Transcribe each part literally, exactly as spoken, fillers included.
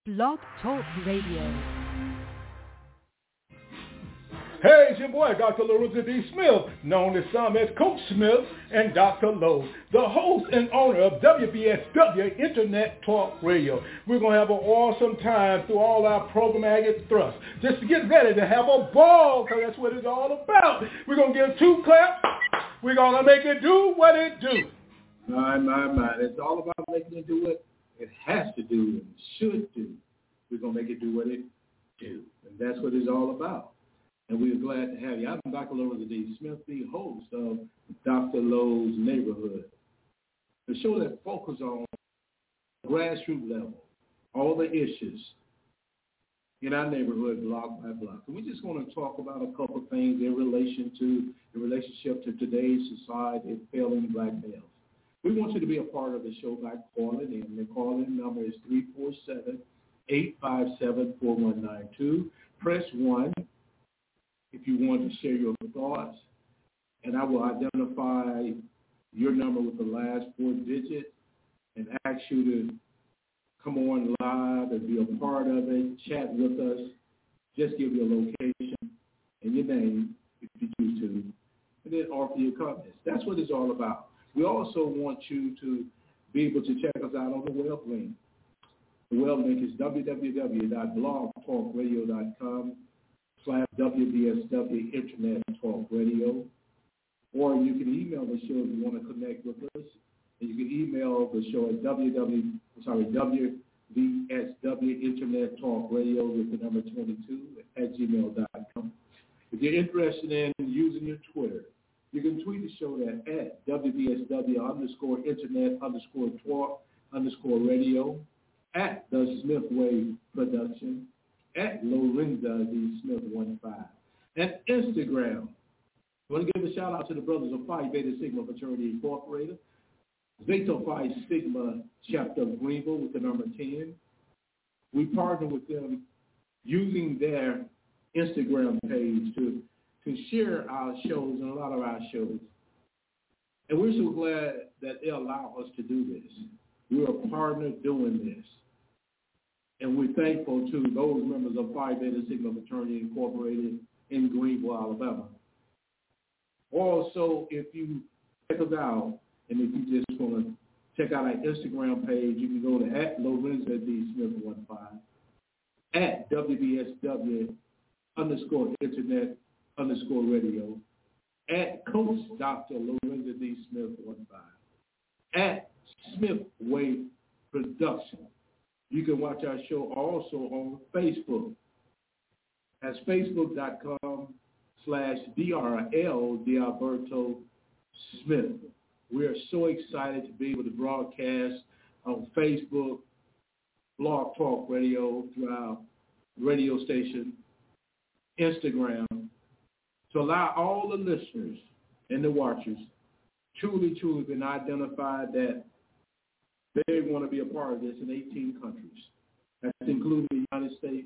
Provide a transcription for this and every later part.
Blog Talk Radio. Hey, it's your boy, Doctor Lorenzo D. Smith, known as some as Coach Smith and Doctor Lowe, the host and owner of W B S W Internet Talk Radio. We're going to have an awesome time through all our programmatic thrusts. Just to get ready to have a ball, because that's what it's all about. We're going to give two claps. We're going to make it do what it do. My, my, my. It's all about making it do what it has to do and should do. We're going to make it do what it do. And that's what it's all about. And we're glad to have you. I'm Doctor Lorenzo D. Smith, the host of Doctor Lowe's Neighborhood, the show that focuses on grassroots level, all the issues in our neighborhood, block by block. And we're just going to talk about a couple of things in relation to the relationship to today's society and failing black males. We want you to be a part of the show by calling in. The call-in number is three four seven, eight five seven, four one nine two. Press one if you want to share your thoughts, and I will identify your number with the last four digits and ask you to come on live and be a part of it, chat with us, just give your location and your name if you choose to, and then offer your comments. That's what it's all about. We also want you to be able to check us out on the web link. The web link is w w w dot blog talk radio dot com slash W B S W Internet Talk Radio, or you can email the show if you want to connect with us. And you can email the show at www, sorry, W B S W Internet Talk Radio with the number twenty-two at gmail dot com. If you're interested in using your Twitter, you can tweet the show at, at W B S W underscore Internet underscore Talk underscore Radio, at the Smith Wave Production, at Lorenzo D. Smith one five. And Instagram. I want to give a shout out to the brothers of Phi Beta Sigma Fraternity Incorporated, Zeta Phi Sigma Chapter of Greenville with the number ten. We partner with them using their Instagram page to, to share our shows and a lot of our shows. And we're so glad that they allow us to do this. We're a partner doing this. And we're thankful to those members of Phi Beta Sigma Fraternity Incorporated in Greenville, Alabama. Also, if you check us out, and if you just want to check out our Instagram page, you can go to at Lorenzo D. Smith one five, at W B S W underscore Internet underscore Radio, at Coach Doctor Lorenzo D. Smith one five, at Smith Wave Production. You can watch our show also on Facebook as facebook.com slash DRL Dialberto Smith. We are so excited to be able to broadcast on Facebook, Blog Talk Radio, through our radio station, Instagram, to allow all the listeners and the watchers truly, truly been identified that they want to be a part of this in eighteen countries. That's including the United States,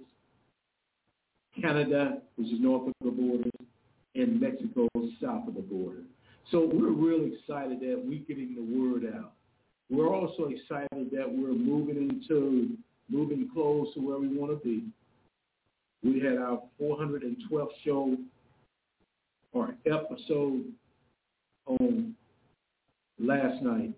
Canada, which is north of the border, and Mexico, south of the border. So we're really excited that we're getting the word out. We're also excited that we're moving into, moving close to where we want to be. We had our four hundred twelfth show or episode on last night.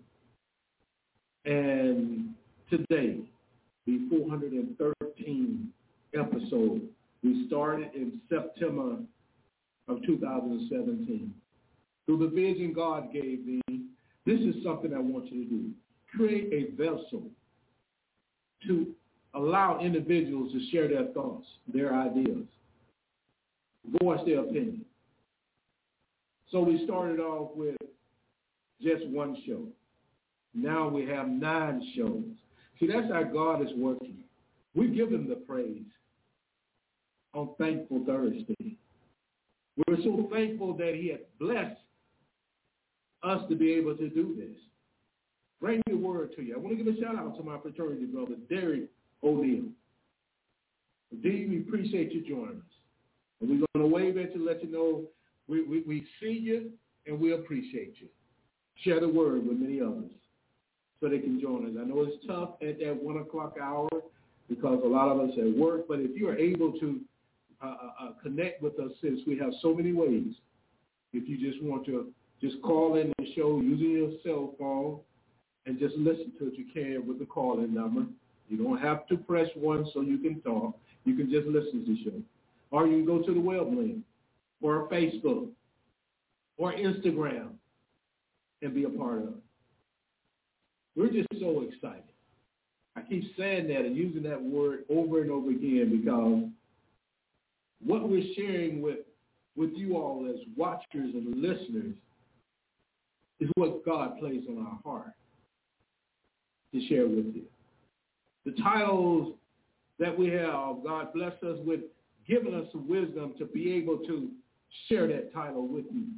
And today, the four hundred thirteenth episode, we started in September of two thousand seventeen. Through the vision God gave me, this is something I want you to do. Create a vessel to allow individuals to share their thoughts, their ideas, voice their opinion. So we started off with just one show. Now we have nine shows. See, that's how God is working. We give him the praise on Thankful Thursday. We're so thankful that he has blessed us to be able to do this. Bring the word to you. I want to give a shout out to my fraternity brother, Derek O'Neill. D, we appreciate you joining us. And we're going to wave at you, let you know we, we, we see you and we appreciate you. Share the word with many others so they can join us. I know it's tough at that one o'clock hour because a lot of us at work. But if you are able to uh, uh, connect with us, since we have so many ways, if you just want to just call in the show using your cell phone and just listen to it, you can with the call-in number. You don't have to press one so you can talk. You can just listen to the show. Or you can go to the web link or Facebook or Instagram and be a part of it. We're just so excited. I keep saying that and using that word over and over again because what we're sharing with, with you all as watchers and listeners is what God placed on our heart to share with you. The titles that we have, God bless us with giving us the wisdom to be able to share that title with you.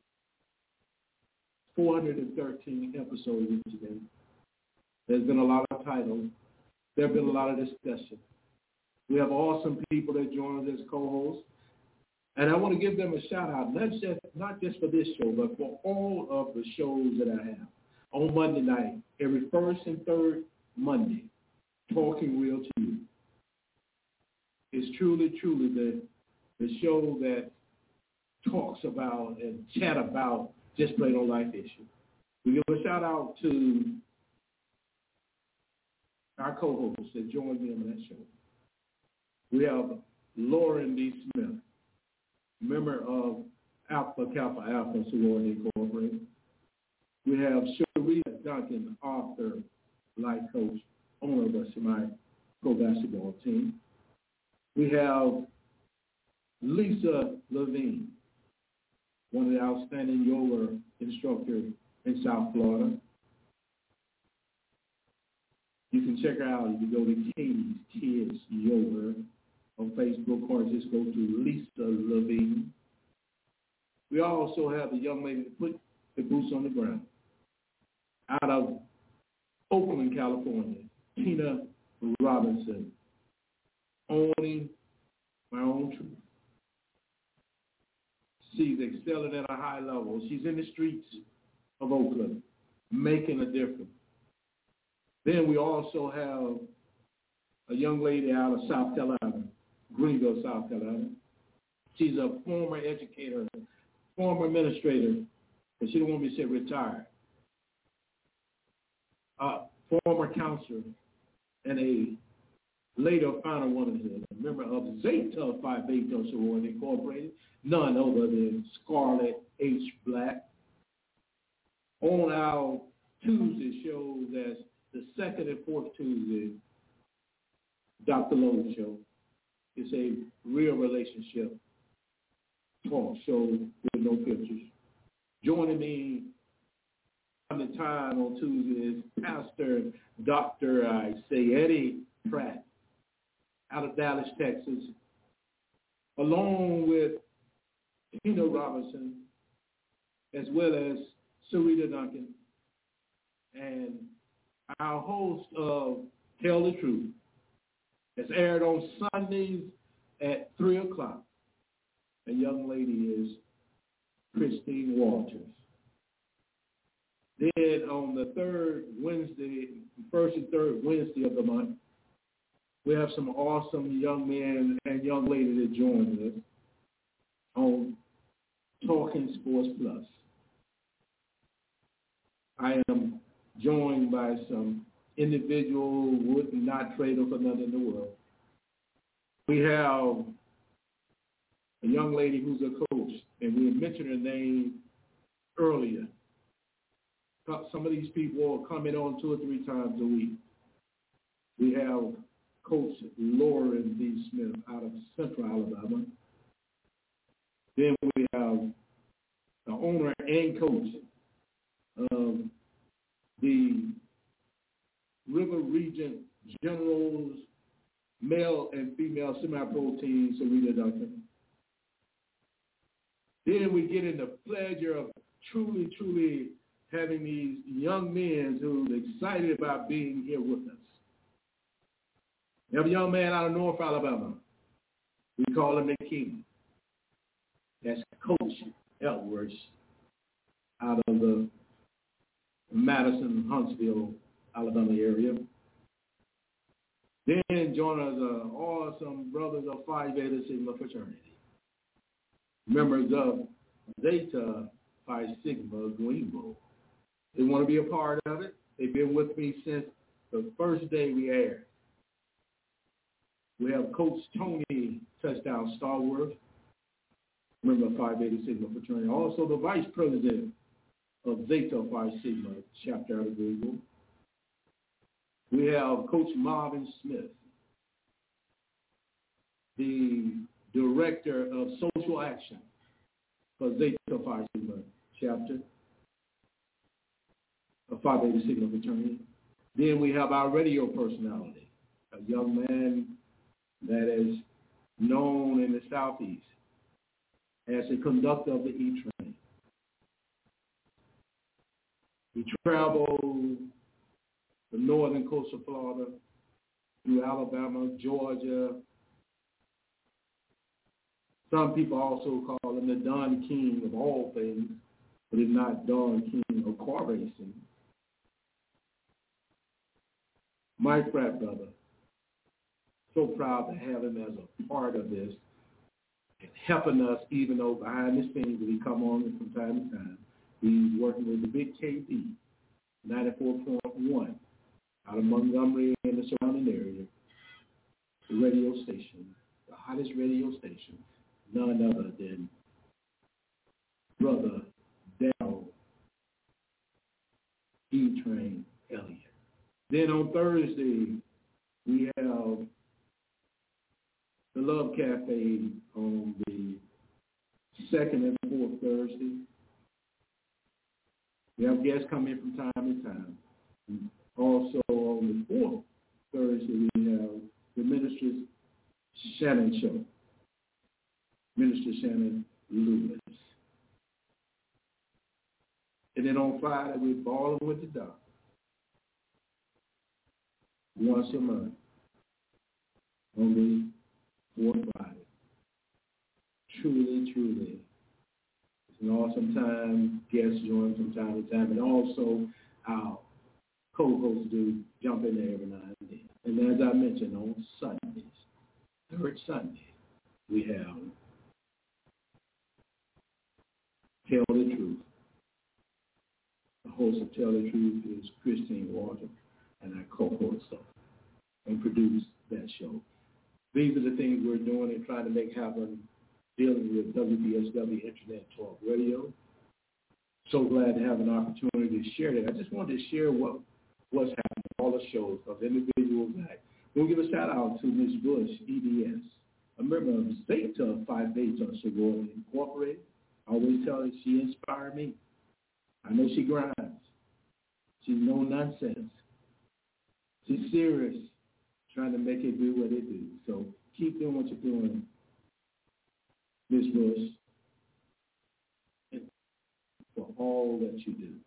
four hundred thirteen episodes today. There's been a lot of titles. There have been a lot of discussion. We have awesome people that join us as co-hosts. And I want to give them a shout out, not just, not just for this show, but for all of the shows that I have. On Monday night, every first and third Monday, Talking Real to You. It's truly, truly the, the show that talks about and chat about just plain old life issues. We give a shout out to our co-hosts that joined me on that show. We have Lauren D. Smith, member of Alpha Kappa Alpha Sorority Incorporated. We have Sharita Duncan, author, life coach, owner of us in my pro basketball team. We have Lisa Levine, one of the outstanding yoga instructors in South Florida. You can check her out. You can go to Katie's Kids Yoga on Facebook or just go to Lisa Levine. We also have a young lady that put the boots on the ground out of Oakland, California, Tina Robinson, owning my own truth. She's excelling at a high level. She's in the streets of Oakland, making a difference. Then we also have a young lady out of South Carolina, Greenville, South Carolina. She's a former educator, former administrator, but she don't want me to say retired. A former counselor and a later final womanhood, a member of Zeta Phi Beta Sorority Incorporated, none other than Scarlett H. Black. On our Tuesday shows as the second and fourth Tuesday, Doctor Lowe Show. It's a real relationship talk show with no pictures. Joining me on the time on Tuesday is Pastor Doctor I say Eddie Pratt out of Dallas, Texas, along with Tina Robinson, as well as Sarita Duncan, and our host of Tell the Truth. It's aired on Sundays at three o'clock. The young lady is Christine Walters. Then on the third Wednesday, first and third Wednesday of the month, we have some awesome young men and young ladies that join us on Talking Sports Plus. I am joined by some individual who would not trade for nothing in the world. We have a young lady who's a coach, and we mentioned her name earlier. Some of these people are coming on two or three times a week. We have Coach Lauren D. Smith out of Central Alabama. Then we have the owner and coach of the River Region Generals male and female semi-pro team, Sarita Duncan. Then we get in the pleasure of truly, truly having these young men who are excited about being here with us. We have a young man out of North Alabama. We call him the King. That's Coach Edwards out of the Madison, Huntsville, Alabama area. Then join us uh, awesome brothers of Phi Beta Sigma fraternity, members of Zeta Phi Sigma Greenbow. They want to be a part of it. They've been with me since the first day we aired. We have Coach Tony Touchdown Starworth, member of Phi Beta Sigma fraternity, also the vice president of Zeta Phi Sigma chapter out of Greenbow. We have Coach Marvin Smith, the director of social action for Zeta Phi Sigma chapter of Phi Beta Sigma fraternity. Then we have our radio personality, a young man that is known in the Southeast as the conductor of the E-Train. He traveled the northern coast of Florida, through Alabama, Georgia. Some people also call him the Don King of all things, but if not Don King of car racing. My frat brother, so proud to have him as a part of this, and helping us even though behind the scenes when he come on from time to time. He's working with the big K B, ninety-four point one. Out of Montgomery and the surrounding area, the radio station, the hottest radio station, none other than Brother Darryl E-Train Elliott. Then on Thursday, we have the Love Cafe on the second and fourth Thursday. We have guests come in from time to time. Also on the fourth Thursday, we have the Minister Shannon Show. Minister Shannon Lewis. And then on Friday, we're balling with the doctor. Once a month. On the fourth Friday. Truly, truly. It's an awesome time. Guests join from time to time. And also our co-hosts do jump in there every now and then. And as I mentioned, on Sundays, third Sunday, we have Tell the Truth. The host of Tell the Truth is Christine Walter, and I co-host and produce that show. These are the things we're doing and trying to make happen, dealing with W B S W Internet Talk Radio. So glad to have an opportunity to share that. I just wanted to share what what's happening, all the shows of individuals that we'll give a shout out to Miz Bush, E D S, a member of Zeta Phi Beta Sorority Incorporated. I always tell her she inspired me. I know she grinds. She's no nonsense. She's serious, trying to make it do what it do. So keep doing what you're doing, Miz Bush, and for all that you do.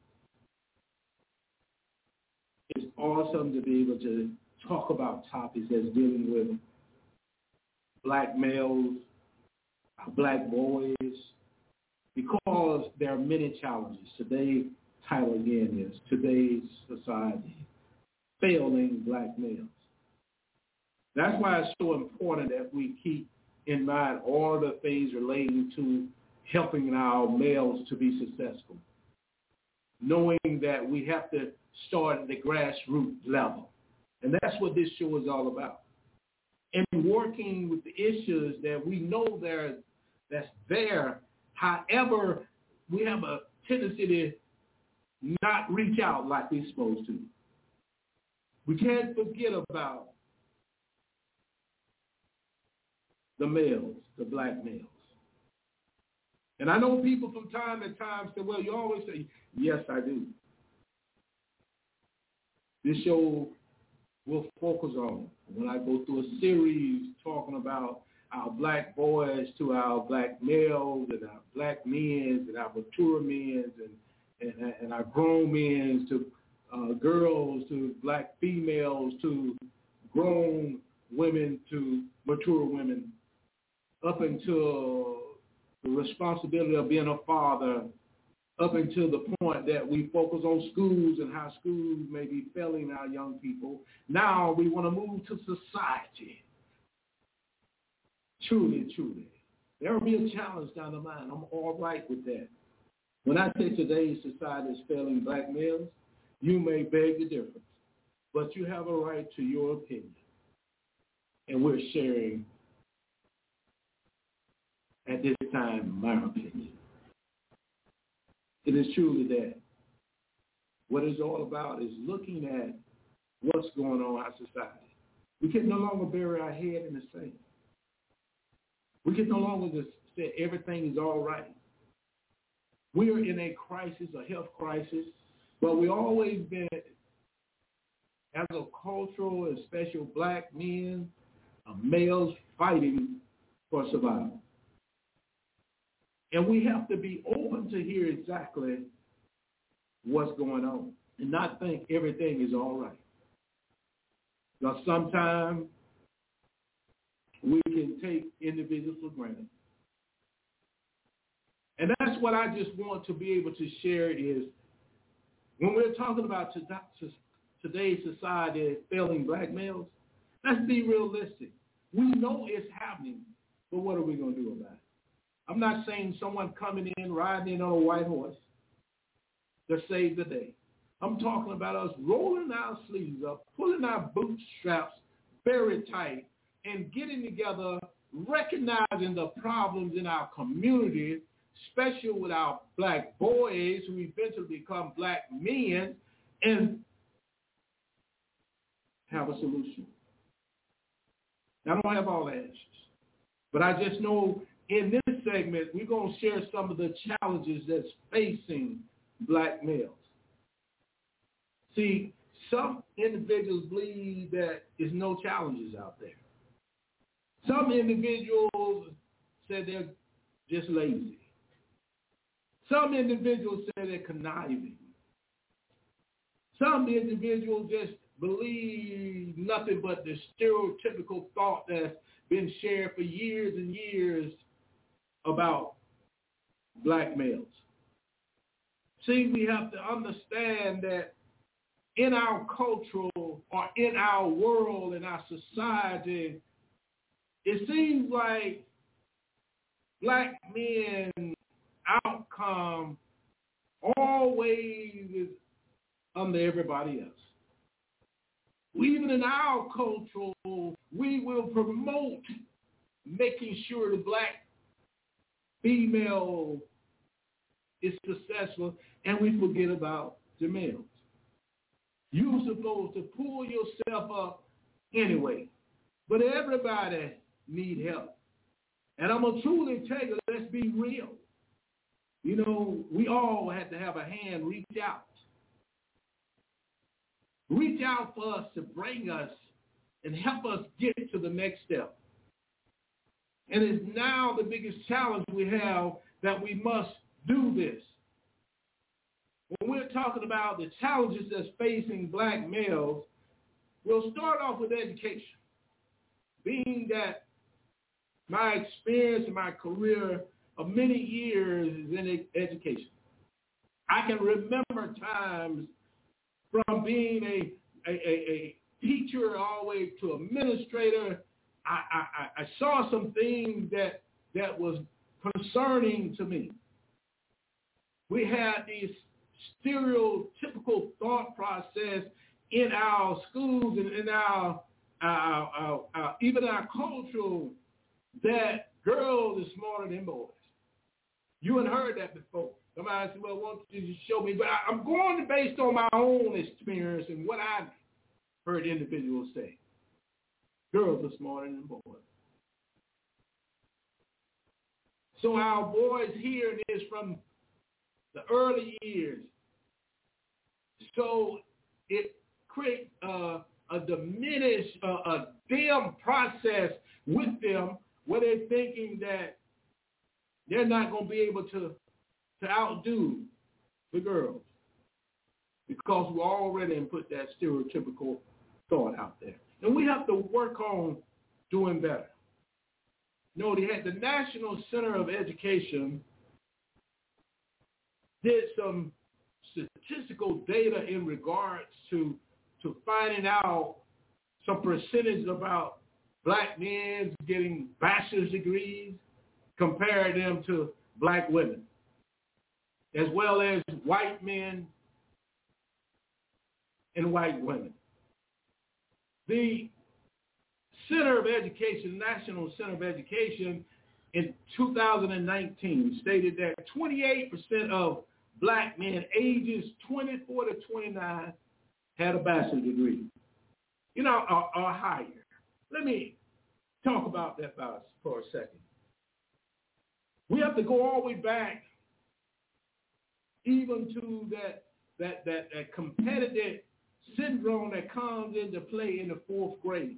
It's awesome to be able to talk about topics that's dealing with black males, black boys, because there are many challenges. Today's title again is Today's Society, Failing Black Males. That's why it's so important that we keep in mind all the things relating to helping our males to be successful, knowing that we have to start at the grassroots level. And that's what this show is all about. And working with the issues that we know there, that's there. However, we have a tendency to not reach out like we're supposed to. We can't forget about the males, the black males. And I know people from time to time say, well, you always say, yes, I do. This show will focus on, when I go through a series talking about our black boys to our black males and our black men and our mature men and, and, and our grown men to uh, girls to black females to grown women to mature women, up until the responsibility of being a father, up until the point that we focus on schools and how schools may be failing our young people. Now we want to move to society. Truly, truly. There will be a challenge down the line. I'm all right with that. When I say today's society is failing black males, you may beg the difference, but you have a right to your opinion. And we're sharing at this time my opinion. It is truly that. What it's all about is looking at what's going on in our society. We can no longer bury our head in the sand. We can no longer just say everything is all right. We are in a crisis, a health crisis, but we've always been, as a cultural and special black men, uh, males fighting for survival. And we have to be open to hear exactly what's going on and not think everything is all right. Because sometimes we can take individuals for granted. And that's what I just want to be able to share is when we're talking about today's society failing black males, let's be realistic. We know it's happening, but what are we going to do about it? I'm not saying someone coming in, riding in on a white horse to save the day. I'm talking about us rolling our sleeves up, pulling our bootstraps very tight, and getting together, recognizing the problems in our community, especially with our black boys who eventually become black men, and have a solution. I don't have all the answers, but I just know in this segment, we're going to share some of the challenges that's facing black males. See, some individuals believe that there's no challenges out there. Some individuals say they're just lazy. Some individuals say they're conniving. Some individuals just believe nothing but the stereotypical thought that's been shared for years and years about black males. See, we have to understand that in our cultural or in our world, in our society, it seems like black men outcome always is under everybody else. We, even in our culture, we will promote making sure the black female is successful, and we forget about the males. You're supposed to pull yourself up anyway, but everybody need help. And I'm going to truly tell you, let's be real. You know, we all have to have a hand reach out. Reach out for us to bring us and help us get to the next step. And it's now the biggest challenge we have that we must do this. When we're talking about the challenges that's facing black males, we'll start off with education. Being that my experience and my career of many years is in education. I can remember times from being a, a, a, a teacher all the way to administrator. I, I, I saw some things that, that was concerning to me. We had these stereotypical thought process in our schools and in our, our, our, our even our culture that girls are smarter than boys. You haven't heard that before. Somebody said, well, why don't you just show me? But I, I'm going based on my own experience and what I've heard individuals say. Girls are smarter than boys. So our boys hear this from the early years. So it creates uh, a diminished, uh, a dim process with them where they're thinking that they're not going to be able to, to outdo the girls because we already put that stereotypical thought out there. And we have to work on doing better. You know, they had the National Center of Education did some statistical data in regards to to finding out some percentage about black men getting bachelor's degrees, compared them to black women, as well as white men and white women. The Center of Education, National Center of Education, in two thousand nineteen stated that twenty-eight percent of black men ages twenty-four to twenty-nine had a bachelor's degree, you know, or, or higher. Let me talk about that for a second. We have to go all the way back even to that, that, that, that competitive syndrome that comes into play in the fourth grade.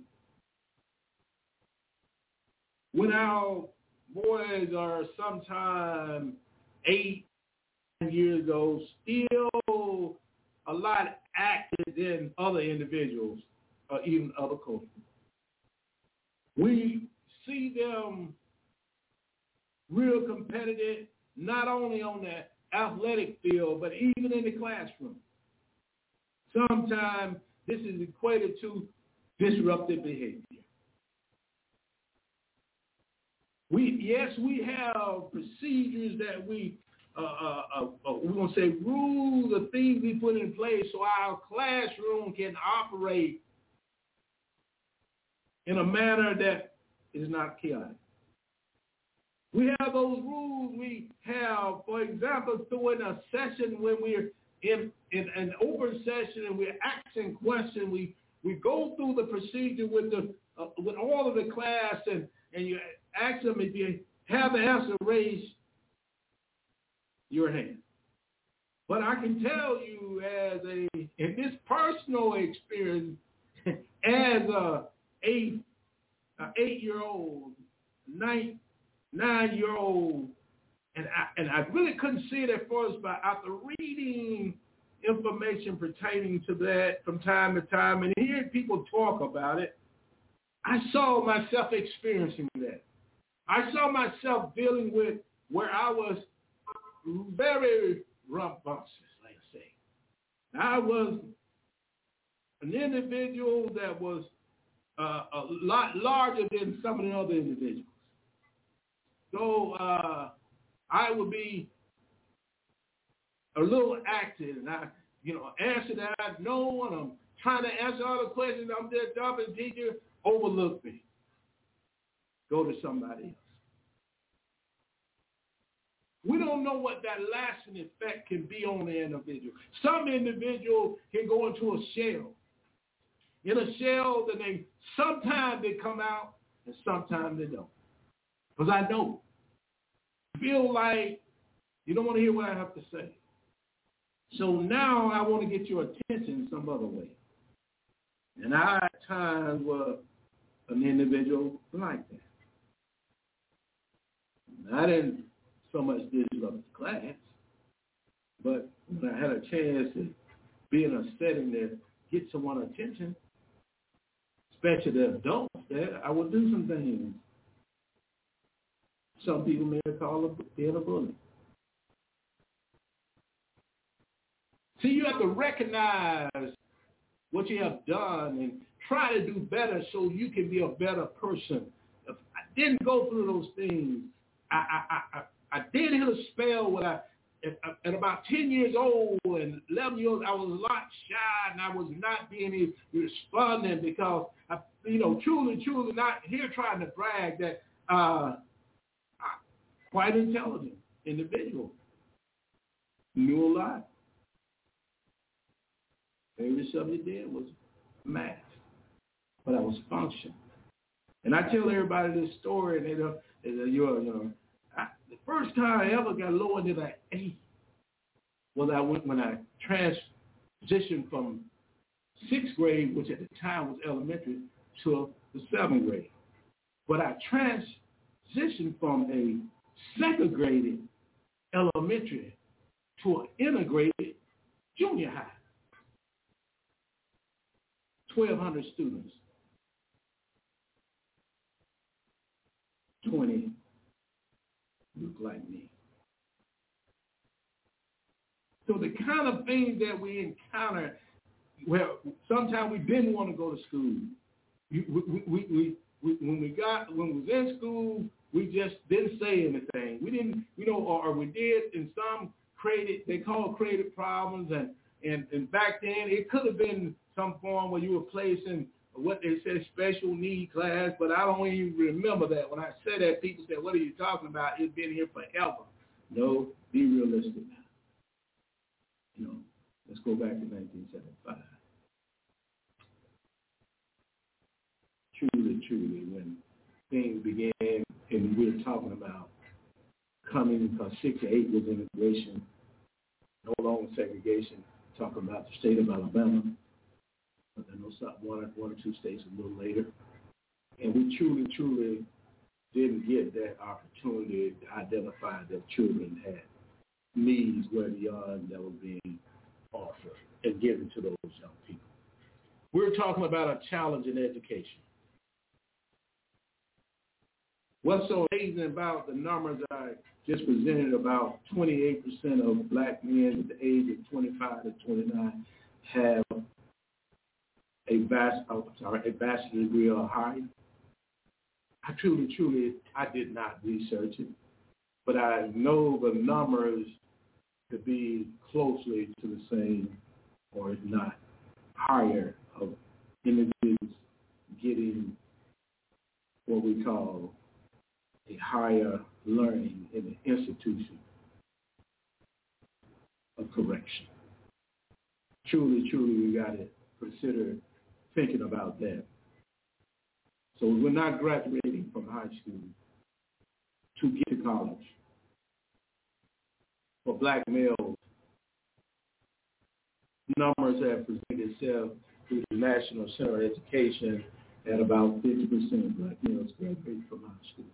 When our boys are sometime eight years old, still a lot active than other individuals or even other cultures. We see them real competitive, not only on the athletic field, but even in the classroom. Sometimes this is equated to disruptive behavior. We, yes, we have procedures that we, uh, uh, uh, uh, we're going to say rules or things we put in place so our classroom can operate in a manner that is not chaotic. We have those rules we have, for example, during a session when we're in, in an open session and we're asking questions, we, we go through the procedure with the uh, with all of the class and, and you ask them if you have the answer, raise your hand. But I can tell you as a, in this personal experience, as a eight, a eight-year-old, nine, nine-year-old, and I, and I really couldn't see it at first, but after reading information pertaining to that from time to time and hearing people talk about it, I saw myself experiencing that. I saw myself dealing with where I was very rambunctious, let's say. I was an individual that was uh, a lot larger than some of the other individuals. So uh, I would be a little active, and I, you know, answer that I know, and I'm trying to answer all the questions. I'm there, job as teacher, overlook me. Go to somebody else. We don't know what that lasting effect can be on the individual. Some individual can go into a shell. In a shell, then they sometimes they come out, and sometimes they don't. Because I know. Feel like you don't want to hear what I have to say. So now I want to get your attention some other way. And I at times was an individual like that. I didn't so much disrupt the class, but when I had a chance to be in a setting that get someone's attention, especially the adults there, I would do some things. Some people may call it being a bully. See, you have to recognize what you have done and try to do better so you can be a better person. If I didn't go through those things, I I I, I did hit a spell when I, at, at about ten years old and eleven years old, I was a lot shy and I was not being responding because, I, you know, truly, truly not here trying to brag that uh, quite intelligent individual. Knew a lot. Every subject did was math, but I was functioning. And I tell everybody this story, and they don't, they, you're, you know, I, the first time I ever got lower than an eight was I went when I transitioned from sixth grade, which at the time was elementary, to the seventh grade. But I transitioned from a second grade elementary to an integrated junior high. twelve hundred students, twenty look like me. So the kind of things that we encounter, well, sometimes we didn't want to go to school. We, we, we, we, we, when we got, when we was in school, we just didn't say anything. We didn't, you know, or, or we did, and some created, they call creative problems, and, and, and back then it could have been some form where you were placed in what they said special need class, but I don't even remember that. When I said that, people said, what are you talking about? It's been here forever. No, be realistic now. You know, let's go back to nineteen seventy-five. Truly, truly, when things began, and we were talking about coming, because six to eight was integration, no longer segregation, talking about the state of Alabama, but I know some, one, or, one or two states a little later. And we truly, truly didn't get that opportunity to identify that children had needs were beyond that were being offered and given to those young people. We're talking about a challenge in education. What's so amazing about the numbers I just presented, about twenty-eight percent of black men at the age of twenty-five to twenty-nine have a bachelor, oh, sorry, a bachelor's degree or higher. I truly, truly, I did not research it, but I know the numbers to be closely to the same, or if not higher, of individuals getting what we call a higher learning in the institution of correction. Truly, truly, we got to consider thinking about that. So we're not graduating from high school to get to college. For black males, numbers have presented itself through the National Center of Education at about fifty percent of black males graduate from high school.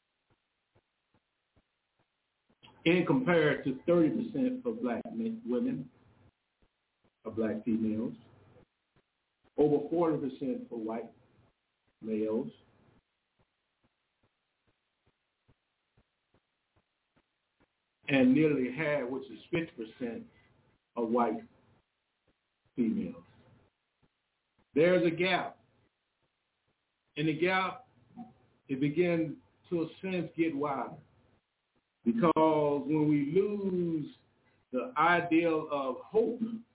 In compared to thirty percent for black men, women or black females, over forty percent for white males, and nearly half, which is fifty percent, of white females. There's a gap. And the gap, it begins to a sense get wider. Because when we lose the ideal of hope,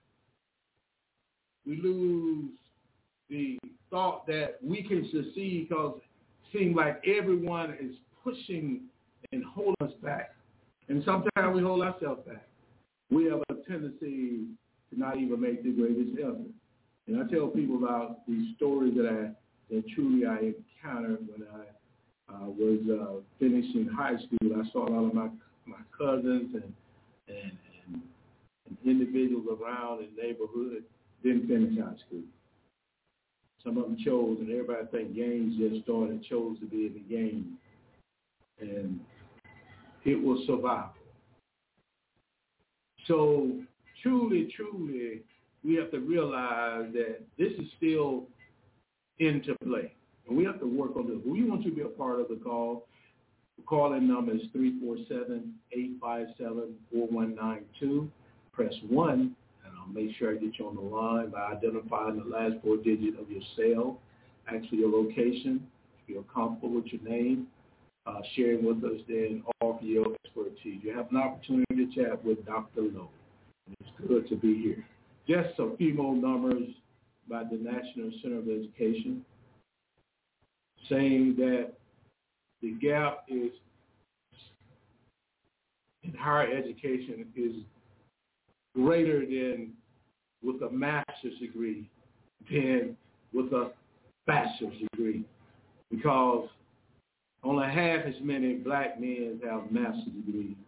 we lose the thought that we can succeed, because it seems like everyone is pushing and holding us back. And sometimes we hold ourselves back. We have a tendency to not even make the greatest effort. And I tell people about these stories that I that truly I encountered when I uh, was uh, finishing high school. I saw a lot of my my cousins and and, and, and individuals around in the neighborhood didn't finish high school. Some of them chose, and everybody think games just started, chose to be in the game. And it was survival. So truly, truly, we have to realize that this is still into play. And we have to work on this. We want you to be a part of the call. The call-in number is three four seven, eight five seven, four one nine two. Press one, and I'll make sure I get you on the line by identifying the last four digits of your cell, actually your location, if you're comfortable with your name, uh, sharing with us, then offer your expertise. You have an opportunity to chat with Doctor Lowe. It's good to be here. Just a few more numbers by the National Center of Education, saying that the gap is in higher education is greater than with a master's degree than with a bachelor's degree, because only half as many black men have master's degrees.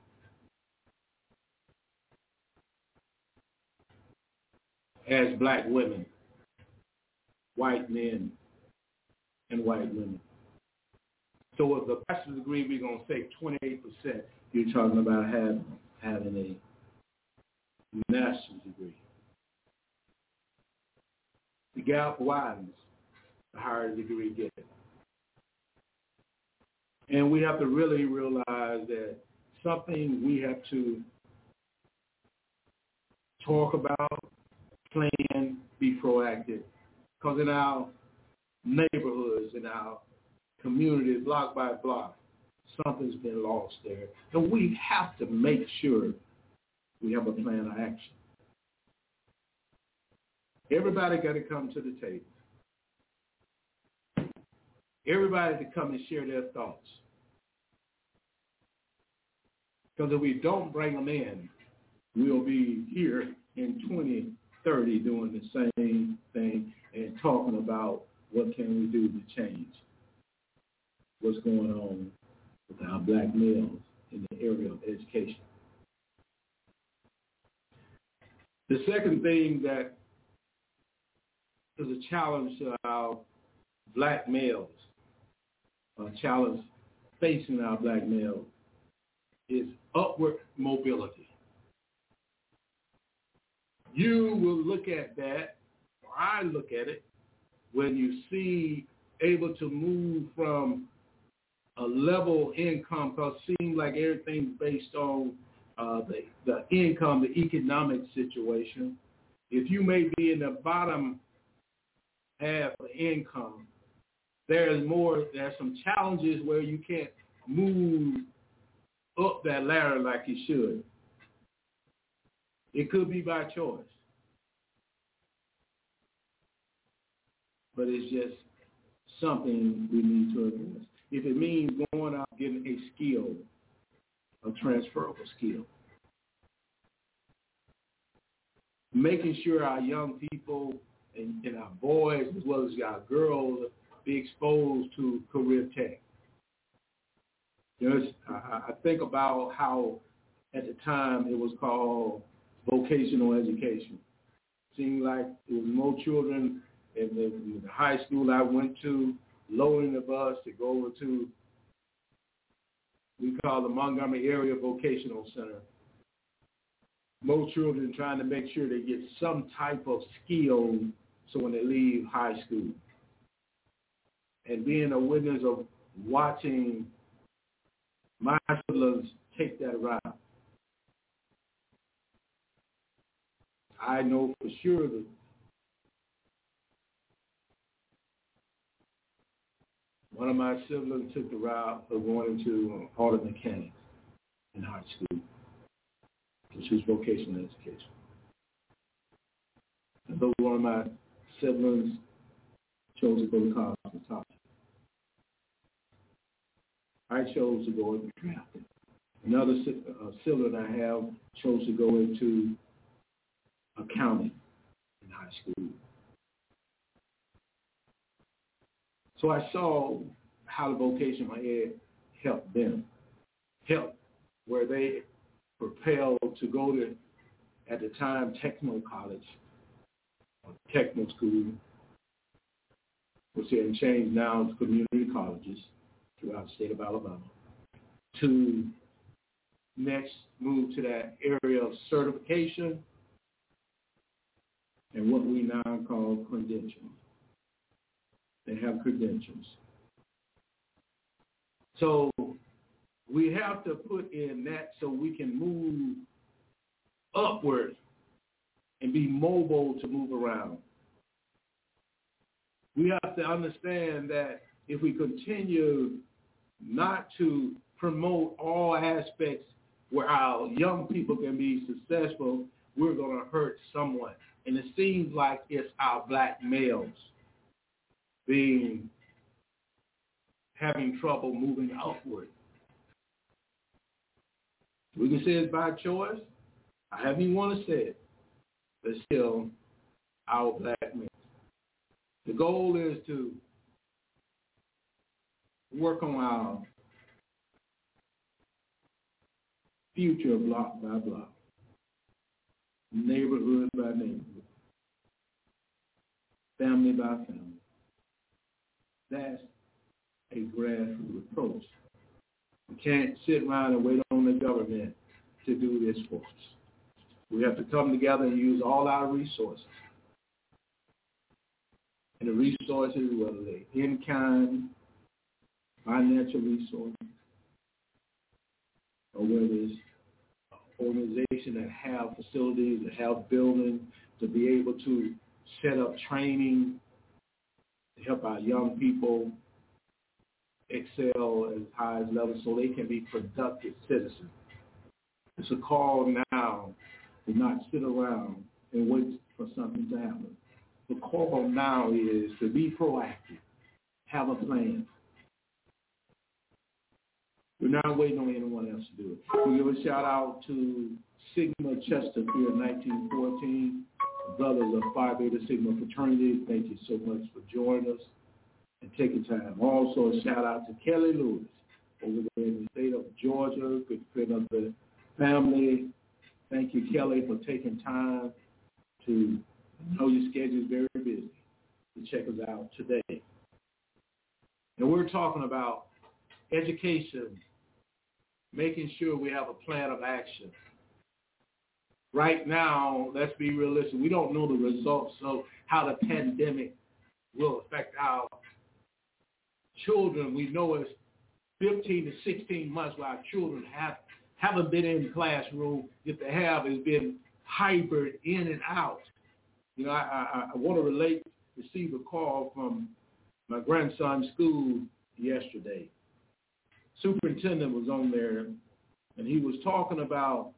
As black women, white men, and white women. So with a bachelor's degree, we're going to say twenty-eight percent. You're talking about having, having a master's degree. The gap widens the higher the degree gets. And we have to really realize that something we have to talk about, plan, be proactive. Because in our neighborhoods, in our communities, block by block, something's been lost there. And we have to make sure we have a plan of action. Everybody got to come to the table. Everybody to come and share their thoughts. Because if we don't bring them in, we'll be here in twenty thirty doing the same thing and talking about what can we do to change what's going on with our black males in the area of education. The second thing that is a challenge to our black males, a challenge facing our black males, is upward mobility. You will look at that, or I look at it, when you see able to move from a level income, because it seems like everything's based on uh, the, the income, the economic situation. If you may be in the bottom half of income, there's more, there's some challenges where you can't move up that ladder like you should. It could be by choice. But it's just something we need to address. If it means going out getting a skill, a transferable skill. Making sure our young people and, and our boys as well as our girls be exposed to career tech. You know, I, I think about how at the time it was called vocational education. Seemed like it was more children in the, in the high school I went to, loading the bus to go over to, we call the Montgomery Area Vocational Center. Most children trying to make sure they get some type of skill so when they leave high school. And being a witness of watching my siblings take that route, I know for sure that one of my siblings took the route of going into auto mechanics in high school, which was vocational education. And though one of my siblings chose to go to college for top, I chose to go into drafting. Another uh, sibling I have chose to go into accounting in high school. So I saw how the vocational ed helped them, helped where they propelled to go to, at the time, techno college, or techno school, which had changed now to community colleges throughout the state of Alabama, to next move to that area of certification and what we now call credentials. They have credentials. So we have to put in that so we can move upward and be mobile to move around. We have to understand that if we continue not to promote all aspects where our young people can be successful, we're going to hurt someone. And it seems like it's our black males being having trouble moving upward. We can say it's by choice. I haven't even want to say it, but still our black males. The goal is to work on our future block by block, neighborhood by neighborhood, family by family. That's a grassroots approach. We can't sit around and wait on the government to do this for us. We have to come together and use all our resources. And the resources, whether they're in-kind, financial resources, or whether it's organizations that have facilities, that have buildings, to be able to set up training to help our young people excel as high as levels so they can be productive citizens. It's a call now to not sit around and wait for something to happen. The call now is to be proactive, have a plan. We're not waiting on anyone else to do it. We give a shout out to Sigma Chesterfield nineteen fourteen, brothers of Phi Beta Sigma fraternity. Thank you so much for joining us and taking time. Also a shout out to Kelly Lewis over there in the state of Georgia, good friend of the family. Thank you, Kelly, for taking time to, I know your schedule is very busy, to check us out today. And we're talking about education, making sure we have a plan of action. Right now, let's be realistic. We don't know the results of how the pandemic will affect our children. We know it's fifteen to sixteen months where our children have, haven't been in the classroom. If they have, it's been hybrid in and out. You know, I, I, I want to relate, receive a call from my grandson's school yesterday. Superintendent was on there, and he was talking about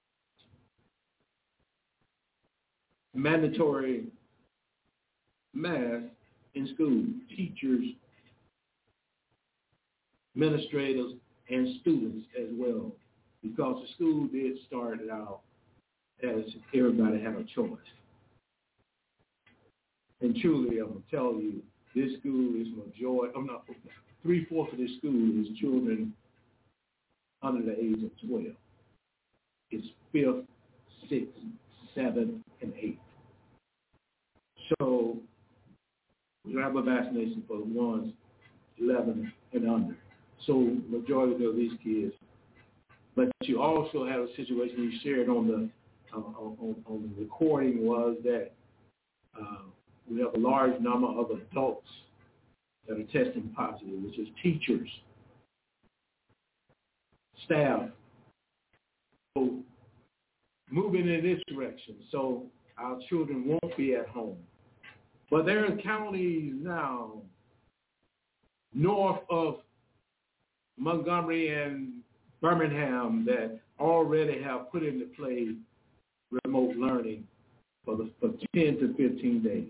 mandatory math in school, teachers, administrators, and students as well, because the school did start it out as everybody had a choice. And truly, I'm going to tell you, this school is majority, I'm not, three-fourths of this school is children under the age of twelve. It's fifth, sixth, seventh, and eighth. So we have a vaccination for the ones eleven and under. So majority of these kids. But you also have a situation you shared on the uh, on, on the recording was that uh, we have a large number of adults that are testing positive, which is teachers, staff. So moving in this direction, so our children won't be at home. But there are counties now north of Montgomery and Birmingham that already have put into play remote learning for, the, for ten to fifteen days.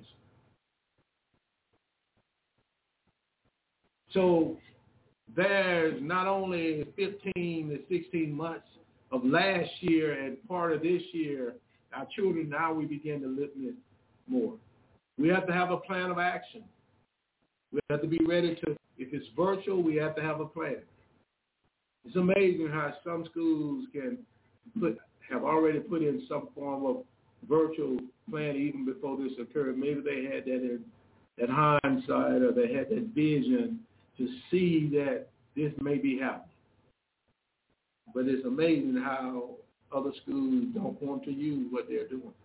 So there's not only fifteen to sixteen months of last year and part of this year, our children now we begin to listen more. We have to have a plan of action. We have to be ready to, if it's virtual, we have to have a plan. It's amazing how some schools can put, have already put in some form of virtual plan even before this occurred. Maybe they had that in, that hindsight or they had that vision to see that this may be happening. But it's amazing how other schools don't want to use what they're doing.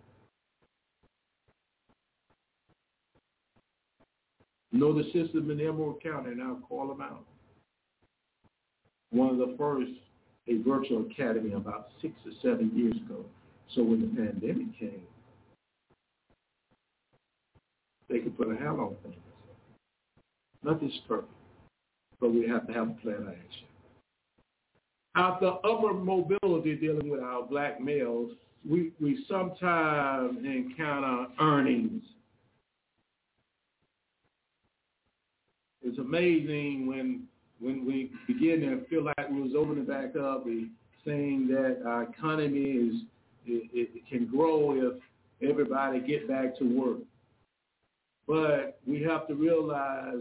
You know the system in Emerald County, now call them out. One of the first, a virtual academy about six or seven years ago. So when the pandemic came, they could put a handle on things. Nothing's perfect, but we have to have a plan of action. After upper mobility dealing with our black males, we, we sometimes encounter earnings. It's amazing when when we begin to feel like we was opening back up, we saying that our economy is it, it can grow if everybody get back to work. But we have to realize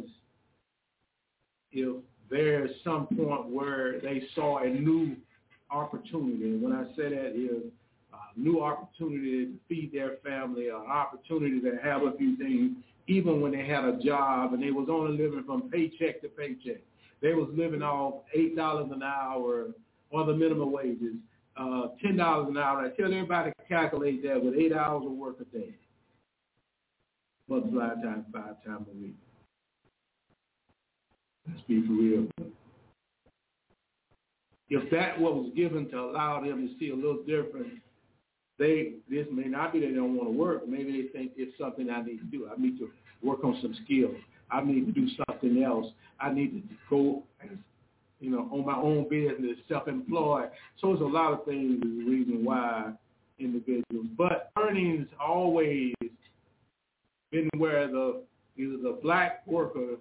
if there's some point where they saw a new opportunity, and when I say that is a new opportunity to feed their family, an opportunity to have a few things, even when they had a job and they was only living from paycheck to paycheck. They was living off eight dollars an hour or the minimum wages, uh, ten dollars an hour. I tell everybody to calculate that with eight hours of work a day. Multiply times five times a week. Let's be for real. if that was given to allow them to see a little different, they this may not be that they don't want to work. Maybe they think it's something I need to do. I need to work on some skills. I need to do something else. I need to go, you know, on my own business, self-employed. So there's a lot of things, the reason why individuals. But earnings always been where the either the black workers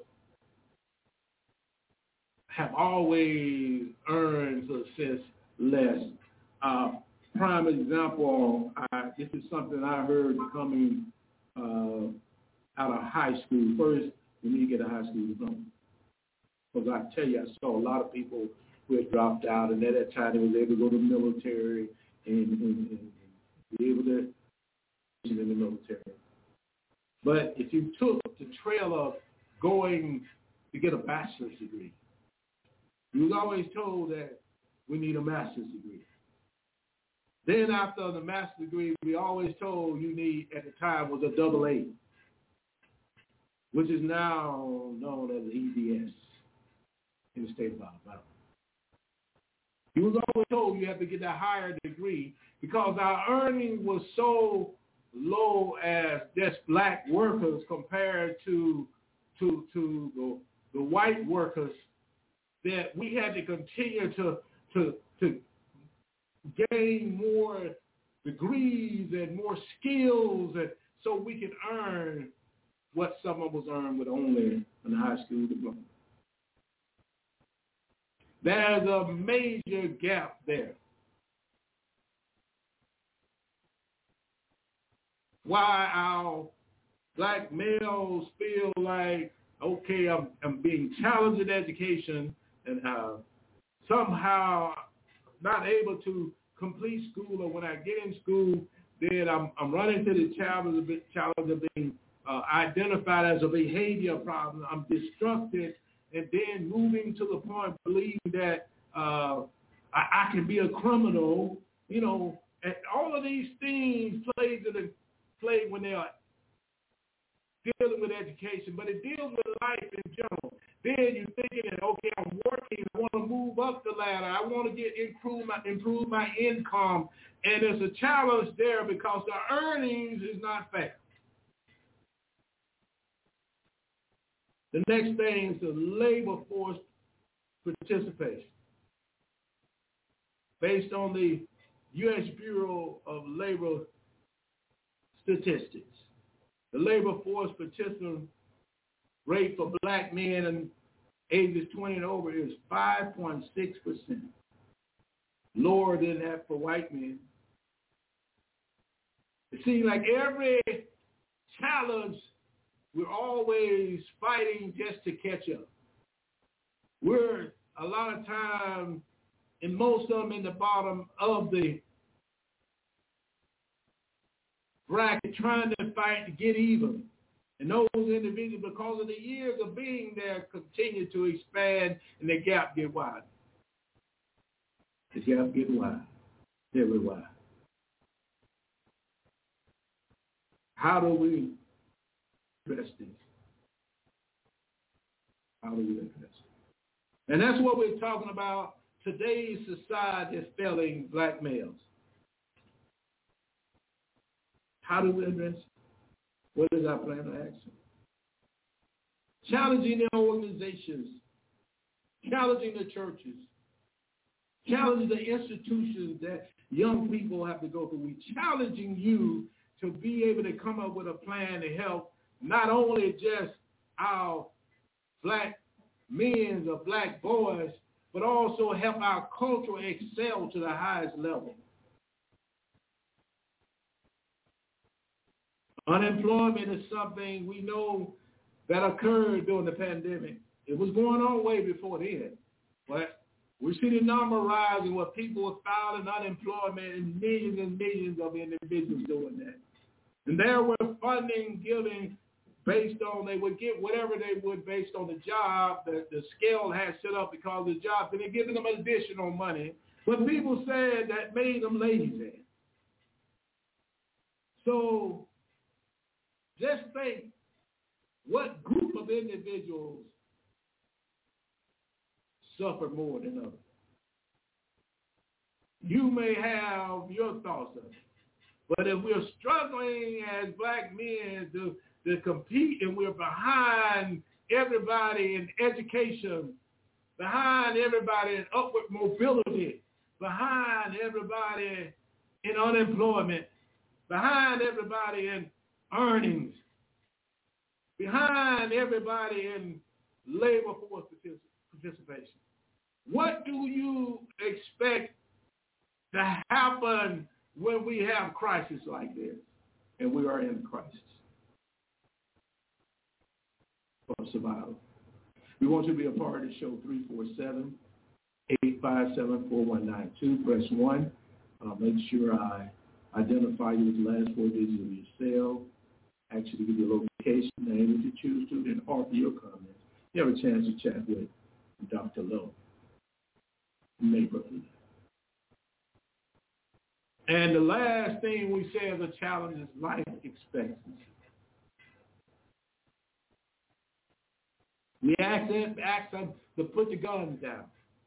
have always earned, to a sense, less. Uh, prime example, I, this is something I heard coming uh, out of high school. First, you need to get a high school diploma. Because I tell you, I saw a lot of people who had dropped out, and at that time they was able to go to the military and, and, and be able to in the military. But if you took the trail of going to get a bachelor's degree, you was always told that we need a master's degree. Then after the master's degree, we always told you need, at the time, was a double A, which is now known as E B S in the state of Alabama. You was always told you have to get that higher degree because our earnings was so low as just black workers compared to to to the, the white workers that we had to continue to to to gain more degrees and more skills, and so we could earn what some of us earned with only a high school diploma. There's a major gap there. Why our black males feel like, okay, I'm, I'm being challenged in education and uh, somehow not able to complete school, or when I get in school, then I'm, I'm running into the challenge of, challenge of being uh, identified as a behavior problem. I'm destructive, and then moving to the point of believing that uh, I, I can be a criminal, you know, and all of these things play to the play when they are dealing with education, but it deals with life in general. Then you're thinking that, okay, I'm working, I want to move up the ladder, I want to get improve my improve my income, and there's a challenge there because the earnings is not fair. The next thing is the labor force participation. Based on the U S Bureau of Labor Statistics, the labor force participation rate for black men in ages twenty and over is five point six percent, lower than that for white men. It seems like every challenge, we're always fighting just to catch up. We're a lot of times, and most of them in the bottom of the bracket, trying to fight to get even. And those individuals, because of the years of being there, continue to expand and the gap get wide. The gap get wide, very wide. How do we address this? How do we address it? And that's what we're talking about. Today's society is failing black males. How do we address it? What is our plan of action? Challenging the organizations, challenging the churches, challenging the institutions that young people have to go through. We're challenging you to be able to come up with a plan to help not only just our black men or black boys, but also help our culture excel to the highest level. Unemployment is something we know that occurred during the pandemic. It was going on way before then. But we see the number rising where people are filing unemployment and millions and millions of individuals doing that. And there were funding given based on, they would get whatever they would based on the job that the scale had set up because of the job, and they're giving them additional money. But people said that made them lazy. So just think, what group of individuals suffer more than others? You may have your thoughts of it. But if we're struggling as black men to, to compete and we're behind everybody in education, behind everybody in upward mobility, behind everybody in unemployment, behind everybody in earnings, behind everybody in labor force participation, what do you expect to happen when we have crisis like this, and we are in crisis for survival? We want you to be a part of the show. Three four seven, eight five seven, four one nine two. Press one. Uh, make sure I identify you with the last four digits of your cell. Actually give your location, name if you choose to, then offer your comments. You have a chance to chat with Doctor Lowe. Neighborhood. And the last thing we say as a challenge is life expectancy. We ask them, ask them to put the guns down.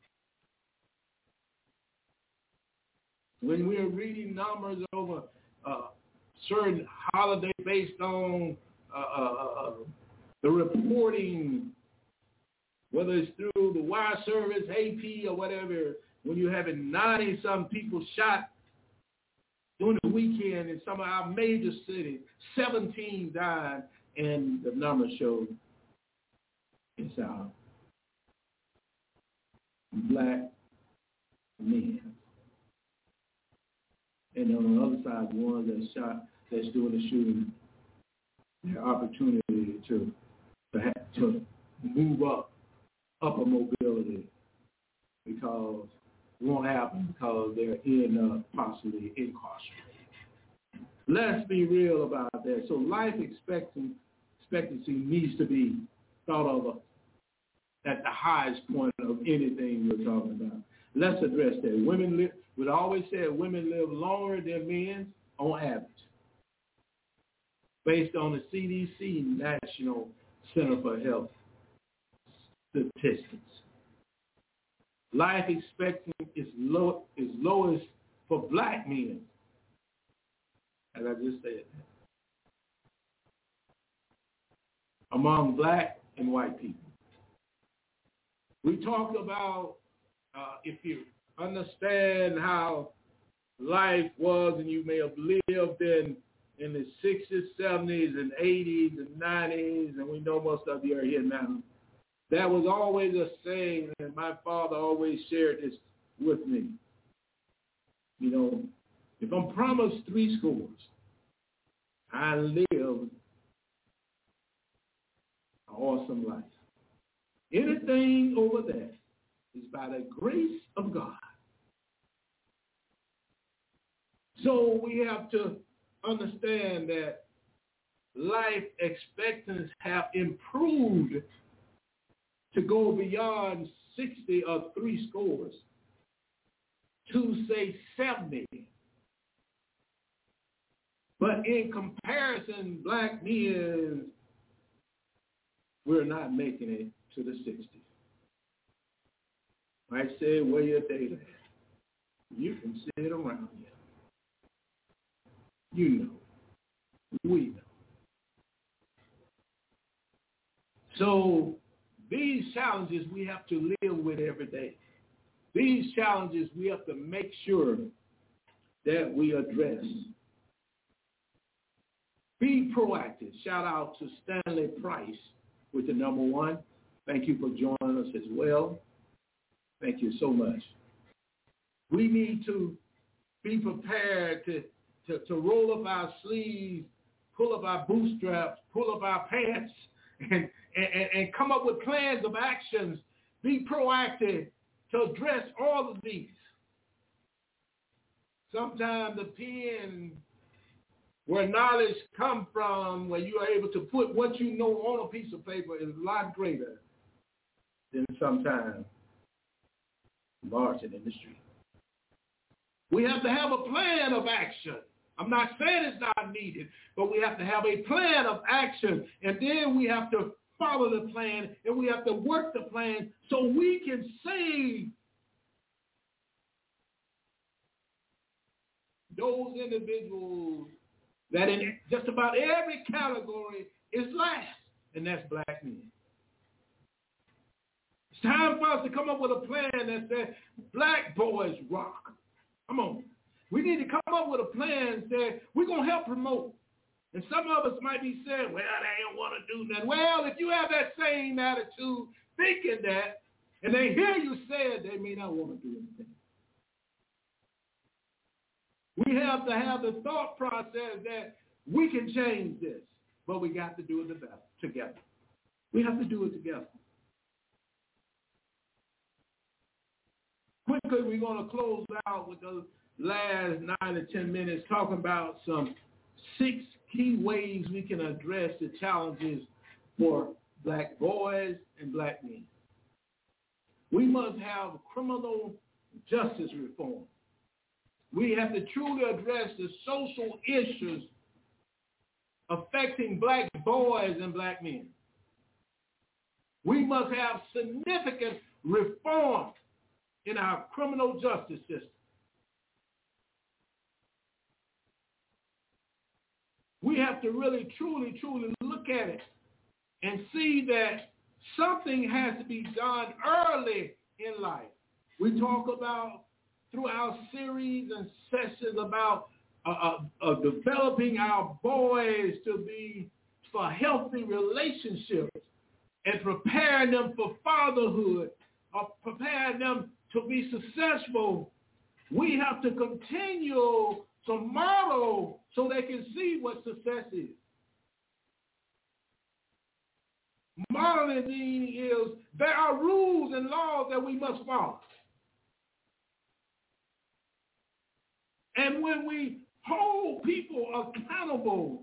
When we're reading numbers over uh, certain holiday based on uh, uh, the reporting, whether it's through the wire service, A P, or whatever, when you're having ninety-some people shot during the weekend in some of our major cities, seventeen died, and the numbers show it's our black men. And on the other side, the ones that shot, that's doing the shooting, their opportunity to to, have, to move up, upper mobility, because it won't happen because they're in uh, possibly incarcerated. Let's be real about that. So life expectancy, expectancy needs to be thought of at the highest point of anything we're talking about. Let's address that. Women live, we always say women live longer than men on average, based on the C D C National Center for Health statistics. Life expectancy is low is lowest for black men, as I just said, among black and white people. We talk about uh, if you understand how life was, and you may have lived in in the sixties, seventies, and eighties, and nineties, and we know most of you are here now. That was always a saying, and my father always shared this with me. You know, if I'm promised three scores, I live an awesome life. Anything over that is by the grace of God. So we have to understand that life expectancies have improved to go beyond sixty or three scores to, say, seventy. But in comparison, black men, we're not making it to the sixties. I say, where your data at? You can see it around you. You know. We know. So these challenges we have to live with every day. These challenges we have to make sure that we address. Be proactive. Shout out to Stanley Price with the number one. Thank you for joining us as well. Thank you so much. We need to be prepared to, to, to roll up our sleeves, pull up our bootstraps, pull up our pants, and, and, and come up with plans of actions. Be proactive to address all of these. Sometimes the pen where knowledge comes from, where you are able to put what you know on a piece of paper, is a lot greater than sometimes marching in the street. We have to have a plan of action. I'm not saying it's not needed, but we have to have a plan of action, and then we have to follow the plan, and we have to work the plan so we can save those individuals that in just about every category is last, and that's black men. It's time for us to come up with a plan that says black boys rock. Come on. We need to come up with a plan that says we're going to help promote. And some of us might be saying, well, they don't want to do nothing. Well, if you have that same attitude, thinking that, and they hear you say it, they may not want to do anything. We have to have the thought process that we can change this, but we got to do it together. We have to do it together. Quickly, we're going to close out with the last nine to ten minutes talking about some six key ways we can address the challenges for black boys and black men. We must have criminal justice reform. We have to truly address the social issues affecting black boys and black men. We must have significant reform in our criminal justice system. We have to really, truly, truly look at it and see that something has to be done early in life. We talk about, through our series and sessions, about uh, uh, uh, developing our boys to be for healthy relationships and preparing them for fatherhood, or preparing them to be successful. We have to continue to model so they can see what success is. Modeling is there are rules and laws that we must follow. And when we hold people accountable,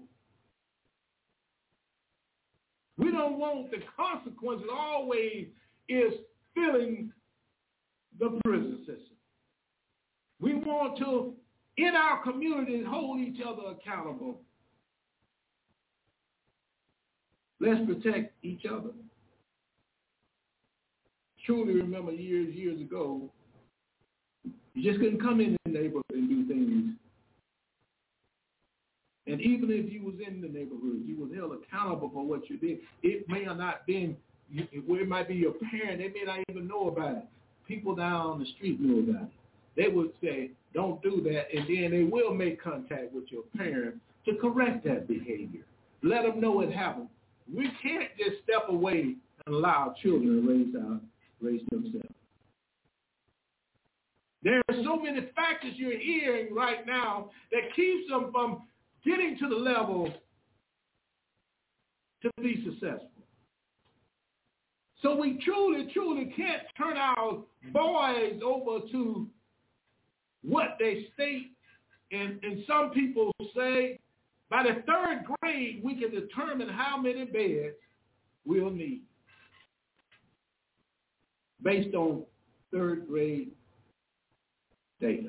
we don't want the consequences always is filling the prison system. We want to, in our communities, hold each other accountable. Let's protect each other. Truly remember years, years ago, you just couldn't come in the neighborhood and do things. And even if you was in the neighborhood, you was held accountable for what you did. It may have not been, it might be your parent, they may not even know about it. People down the street knew about it. They would say, don't do that, and then they will make contact with your parent to correct that behavior. Let them know it happened. We can't just step away and allow children to raise, our, raise themselves. There are so many factors you're hearing right now that keeps them from getting to the level to be successful. So we truly, truly can't turn our boys over to what they state, and, and some people say by the third grade we can determine how many beds we'll need based on third grade data.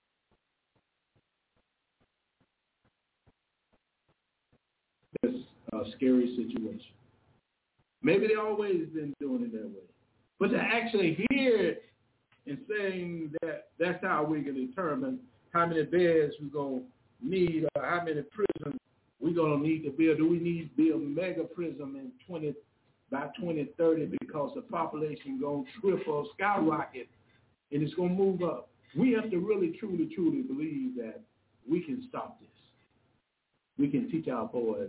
It's a scary situation. Maybe they always been doing it that way. But to actually hear it and saying that that's how we can determine how many beds we're going to need or how many prisons we're going to need to build. Do we need to build mega prison in twenty by twenty thirty because the population going to triple, skyrocket, and it's going to move up? We have to really, truly, truly believe that we can stop this. We can teach our boys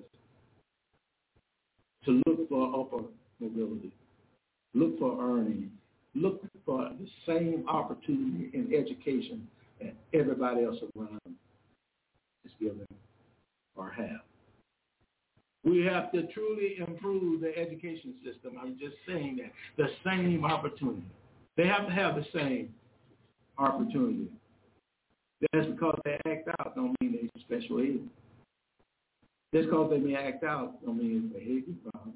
to look for upper mobility, look for earning, look for the same opportunity in education that everybody else around is given or have. We have to truly improve the education system. I'm just saying that. The same opportunity. They have to have the same opportunity. That's because they act out don't mean they're special ed. Just because they may act out don't mean it's a behavior problem.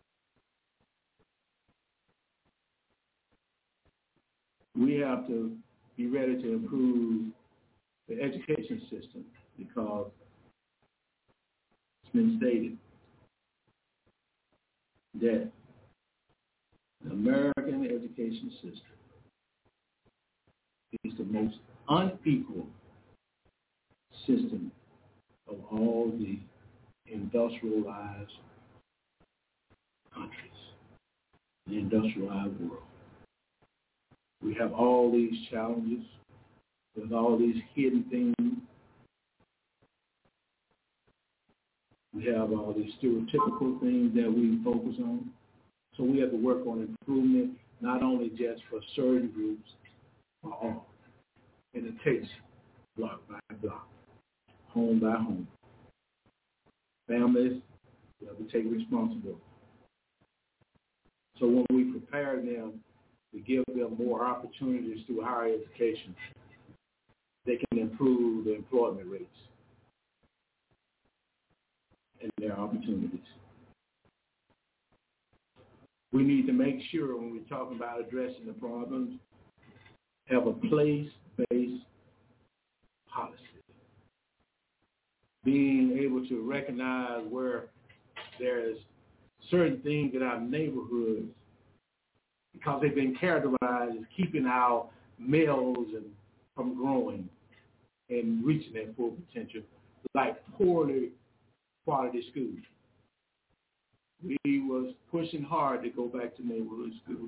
We have to be ready to improve the education system because it's been stated that the American education system is the most unequal system of all the industrialized countries, the industrialized world. We have all these challenges with all these hidden things. We have all these stereotypical things that we focus on. So we have to work on improvement, not only just for certain groups, but all. And it takes block by block, home by home. Families, we have to take responsibility. So when we prepare them to give them more opportunities through higher education, they can improve the employment rates and their opportunities. We need to make sure when we're talking about addressing the problems, have a place-based policy. Being able to recognize where there's certain things in our neighborhoods, because they've been characterized as keeping our males and from growing and reaching their full potential, like poorly quality schools. We was pushing hard to go back to neighborhood schools.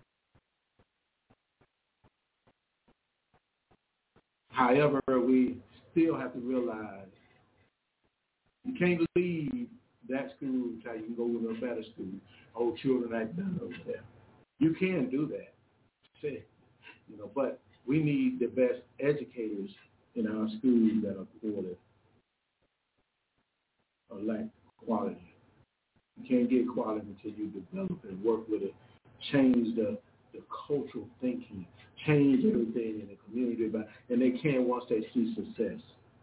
However, we still have to realize you can't leave that school until you can go to a better school. Oh, children act better over there. You can do that, say, you know, but we need the best educators in our schools that are poorly or lack quality. You can't get quality until you develop and work with it, change the, the cultural thinking, change everything in the community, but, and they can once they see success.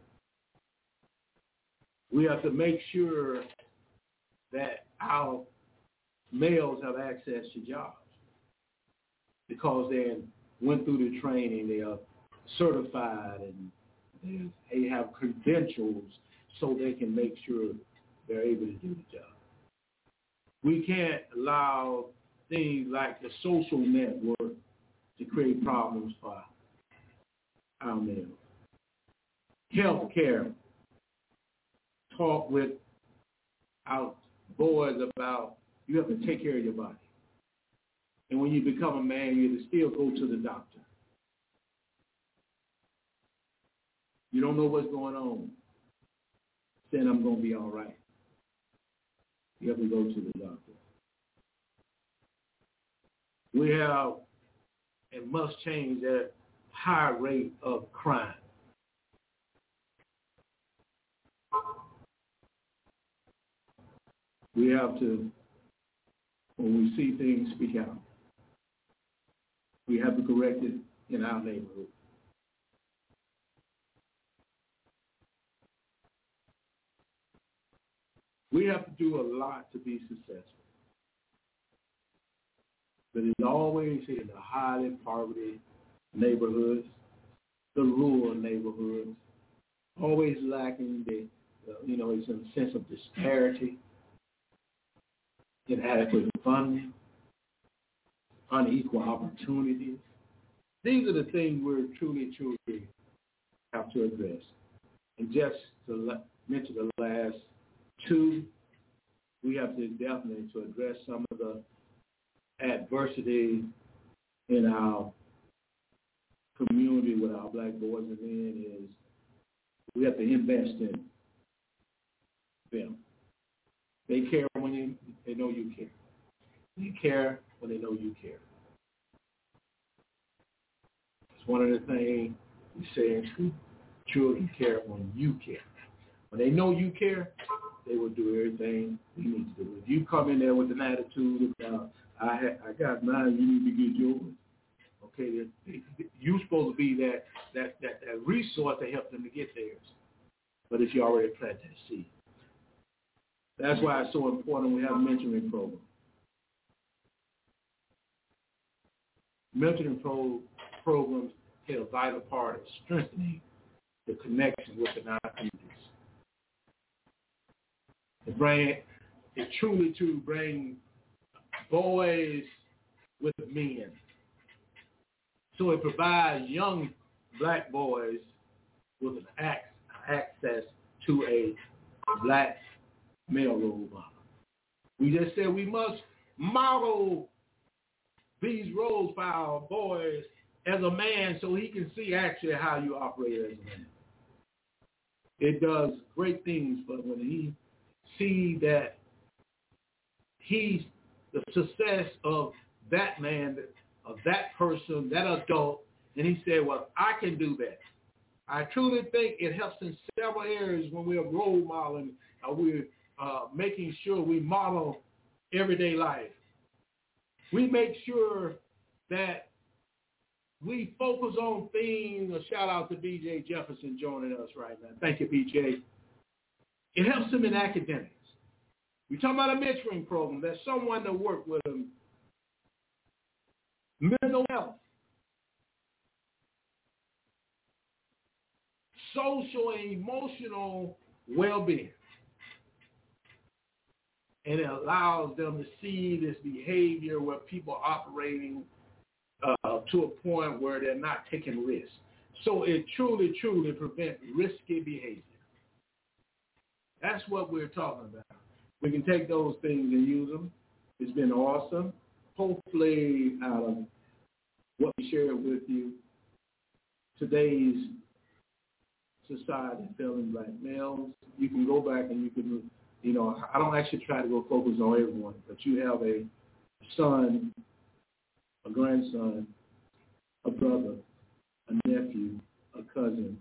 We have to make sure that our males have access to jobs because they went through the training, they are certified, and they have credentials so they can make sure they're able to do the job. We can't allow things like the social network to create problems for our males. Health care. Talk with our boys about you have to take care of your body. And when you become a man, you have to still go to the doctor. You don't know what's going on. Saying I'm going to be all right. You have to go to the doctor. We have and must change that high rate of crime. We have to, when we see things, speak out. We have to correct it in our neighborhood. We have to do a lot to be successful. But it's always in the highly poverty neighborhoods, the rural neighborhoods, always lacking the, uh, you know, it's a sense of disparity, inadequate funding, unequal opportunities. These are the things we're truly, truly have to address. And just to mention the last two, we have to definitely to address some of the adversity in our community with our black boys and men is we have to invest in them. They care when you, they know you care. You care when they know you care. It's one of the things we say in school. Children care when you care. When they know you care, they will do everything you need to do. If you come in there with an attitude about, I ha- I got mine, you need to get yours. Okay, you're supposed to be that, that, that, that resource to help them to get theirs. But if you already planted that seed. That's why it's so important we have a mentoring program. Mentoring pro- programs play a vital part of strengthening the connection within our communities. To bring, it truly to bring boys with men. So it provides young black boys with an access, access to a black male role model. We just said we must model these roles for our boys as a man so he can see actually how you operate as a man. It does great things, but when he sees that he's the success of that man, of that person, that adult, and he said, well, I can do that. I truly think it helps in several areas when we're role modeling, uh, we're uh, making sure we model everyday life. We make sure that we focus on things. A shout out to B J Jefferson joining us right now. Thank you, B J. It helps him in academics. We're talking about a mentoring program. There's someone to work with him. Mental health. Social and emotional well-being. And it allows them to see this behavior where people are operating uh, to a point where they're not taking risks. So it truly, truly prevents risky behavior. That's what we're talking about. We can take those things and use them. It's been awesome. Hopefully, out of what we shared with you, today's society failing black males, you can go back and you can, you know, I don't actually try to go focus on everyone, but you have a son, a grandson, a brother, a nephew, a cousin.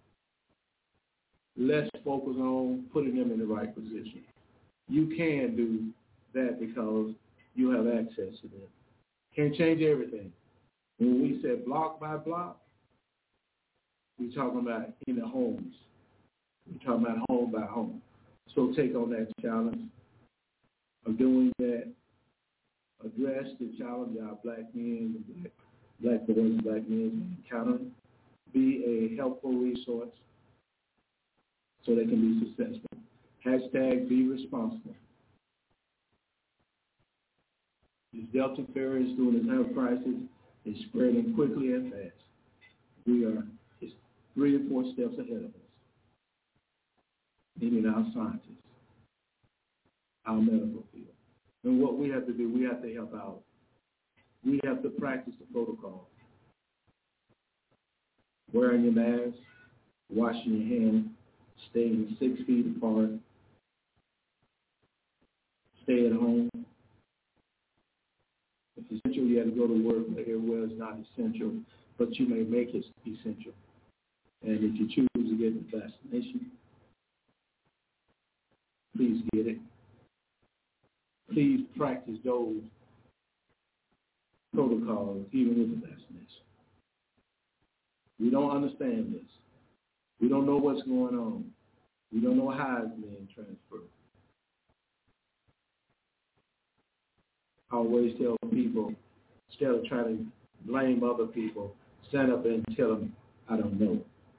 Let's focus on putting them in the right position. You can do that because you have access to them. Can't change everything. When we said block by block, we're talking about in the homes. We're talking about home by home. So take on that challenge of doing that. Address the challenge our black men and black, black boys and black men encountering. Be a helpful resource so they can be successful. Hashtag be responsible. This Delta variant during this health crisis is spreading quickly and fast. We are just three or four steps ahead of us, meaning our scientists, our medical field. And what we have to do, we have to help out. We have to practice the protocol. Wearing your mask, washing your hands, staying six feet apart, stay at home. If it's essential, you have to go to work, but everywhere is not essential, but you may make it essential. And if you choose to get the vaccination, please get it. Please practice those protocols, even with the vaccination. We don't understand this. We don't know what's going on. We don't know how it's being transferred. I always tell people, instead of trying to blame other people, stand up and tell them, I don't know.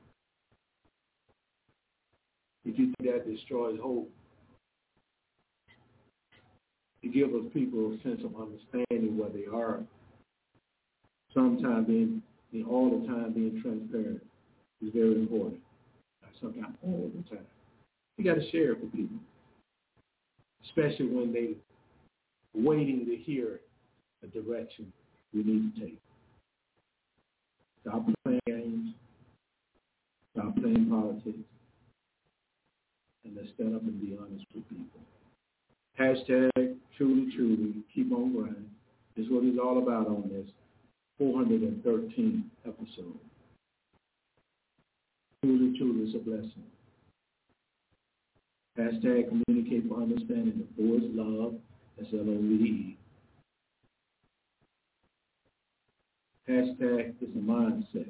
If you think that destroys hope, it gives us people a sense of understanding where they are. Sometimes being, being all the time being transparent is very important. Sometimes all the time. You got to share it with people, especially when they're waiting to hear the direction we need to take. Stop playing games. Stop playing politics. And let's stand up and be honest with people. Hashtag truly, truly, keep on grinding. This is what it's all about on this four hundred thirteenth episode. Truly, truly, it's a blessing. Hashtag communicate for understanding. The four is love. That's L O V E. Hashtag is a mindset.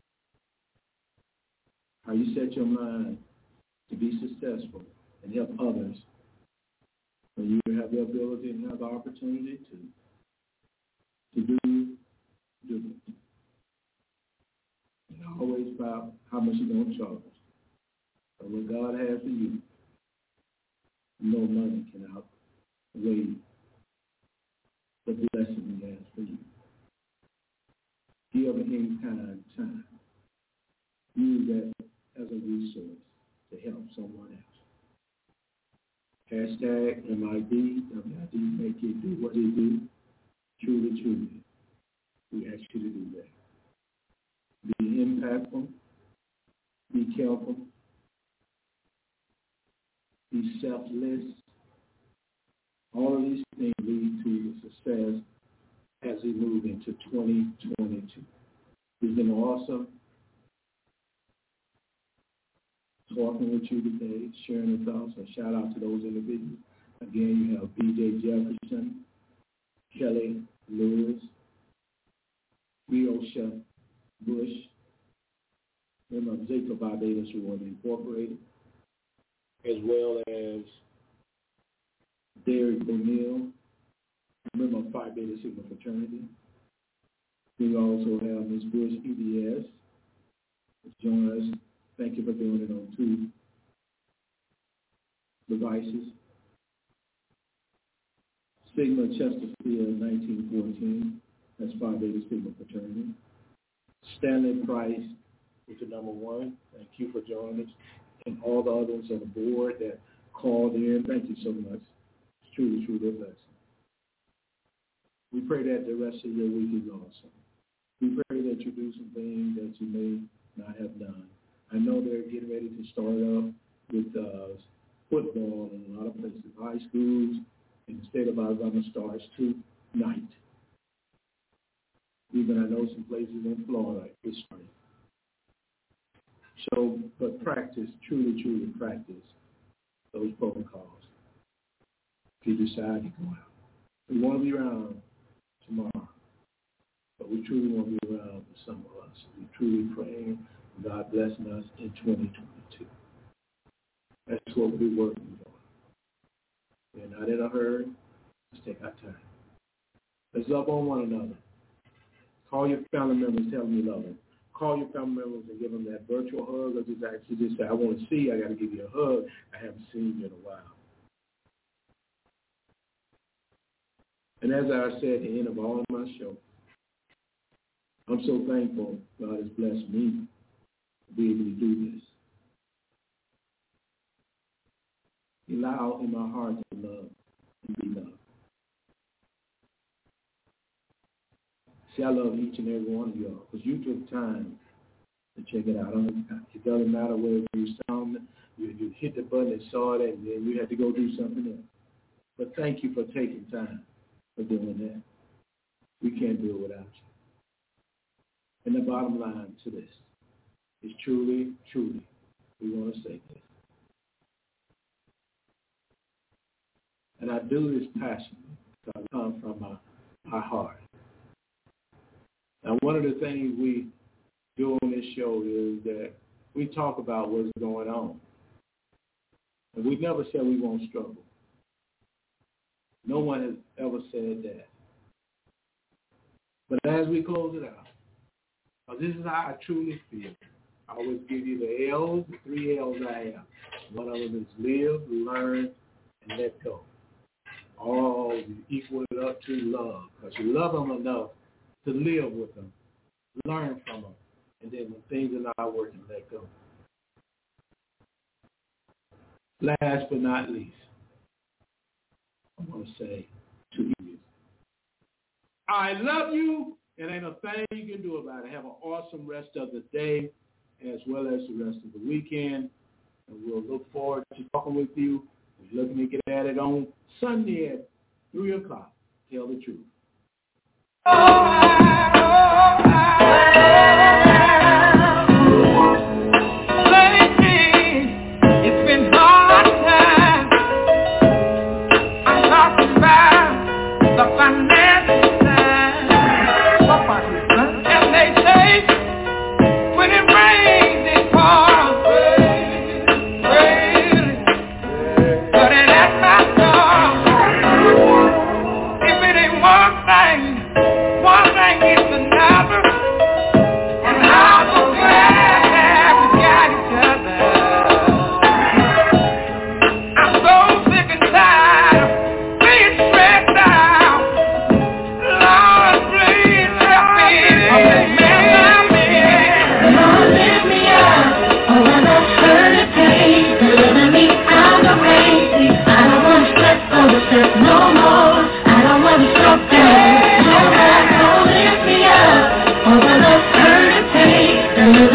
How you set your mind to be successful and help others when you have the ability and have the opportunity to, to do, do it. And always about how much you're going to charge. But what God has for you, no money can outweigh the blessing He has for you. Give any kind of time. Use that as a resource. to help someone else. Hashtag M I D, W I D, make it do what it do. Truly, truly, we ask you to do that. Be impactful, be careful, be selfless. All of these things lead to success as we move into twenty twenty-two. It's been awesome talking with you today, sharing the thoughts. A shout out to those individuals. Again, you have B J Jefferson, Kelly Lewis, Riosha Bush, member of Zeta Barbados Reward Incorporated, as well as Derek O'Neill, member of Phi Beta Sigma Fraternity. We also have Miz Bush E D S, who's joined us. Thank you for doing it on two devices. Sigma Chesterfield, nineteen fourteen. That's Phi Beta Sigma Fraternity. Stanley Price, which is number one. Thank you for joining us. And all the others on the board that called in, thank you so much. It's truly, truly a blessing. We pray that the rest of your week is awesome. We pray that you do some things that you may not have done. I know they're getting ready to start up with uh, football in a lot of places. High schools in the state of Alabama starts tonight. Even I know some places in Florida it's starting. So, but practice, truly, truly practice those protocols. If you decide to go out. We want to be around tomorrow, but we truly want to be around for some of us. We truly praying God blessing us in twenty twenty-two. That's what we're working on. We're not in a hurry. Let's take our time. Let's love on one another. Call your family members, tell them you love them. Call your family members and give them that virtual hug, or just actually just say, I want to see you, I got to give you a hug. I haven't seen you in a while. And as I said at the end of all of my show, I'm so thankful God has blessed me to be able to do this. Allow in my heart to love and be loved. See, I love each and every one of y'all because you took time to check it out. It doesn't matter whether you sound, you, you hit the button and saw it, and then you had to go do something else. But thank you for taking time for doing that. We can't do it without you. And the bottom line to this is truly, truly, we want to say this. And I do this passionately because I come from my, my heart. Now, one of the things we do on this show is that we talk about what's going on. And we never said we won't struggle. No one has ever said that. But as we close it out, this is how I truly feel. I always give you the L's, the three L's I have. One of them is live, learn, and let go. All you equal it up to love, because you love them enough to live with them, learn from them, and then when things are not working, let go. Last but not least, I want to say to you, I love you, and ain't a thing you can do about it. Have an awesome rest of the day as well as the rest of the weekend, and we'll look forward to talking with you. We're looking to get at it on Sunday at three o'clock. Tell the truth. Oh, oh, oh, lately, it's been hard time. I'm talking about the financial side. And they say, when it rains, it pours. But it ain't my door. If it ain't one thing, one thing is another. Thank you.